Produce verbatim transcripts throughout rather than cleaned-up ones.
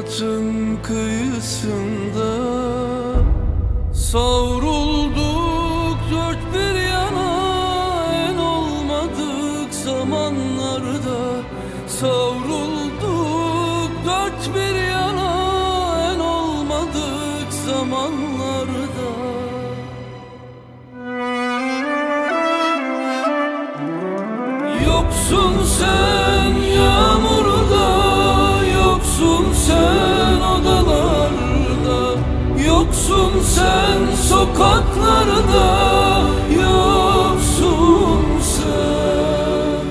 hayatın kıyısında savrulduk dört bir yana, en olmadık zamanlarda savrulduk dört bir yana, en olmadık zamanlarda. Yoksun sen yağmurda, yoksun sen odalarda, yoksun sen sokaklarda, yoksun sen.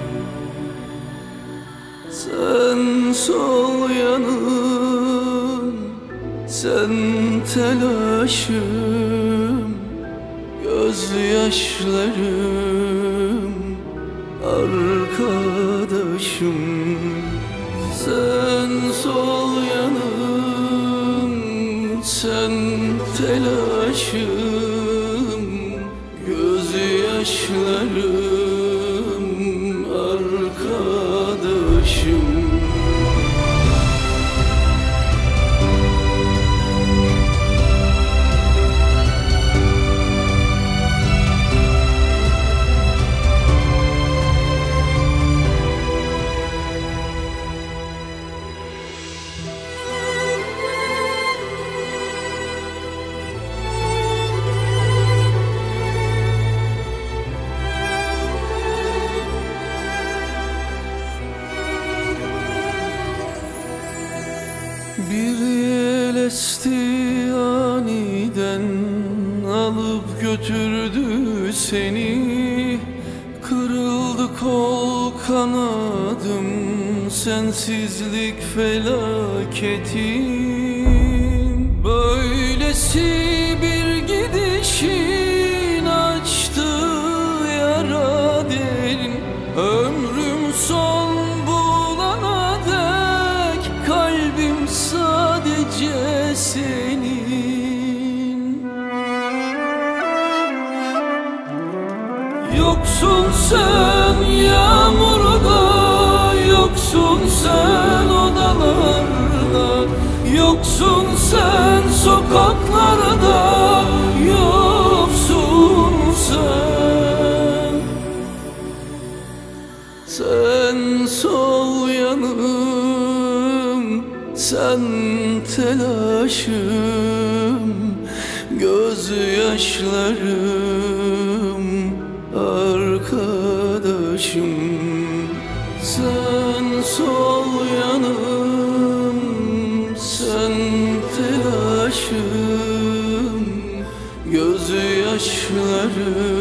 Sen sol yanım, sen telaşım, gözyaşlarım, arkadaşım. Sen sol yanım, sen telaşım, gözyaşlarım, arkadaşım. Bir yel esti aniden, alıp götürdü seni. Kırıldı kol kanadım, sensizlik felaketi. Böylesi bir gidişin açtı yara derin. Ömrüm son bulana dek kalbim sadece senin. Yoksun sen yağmurda, yoksun sen odalarda, yoksun sen sokaklarda, yoksun sen. Sen sol yanım, sen telaşım, gözyaşlarım, arkadaşım. Sen sol yanım, sen telaşım, gözyaşlarım,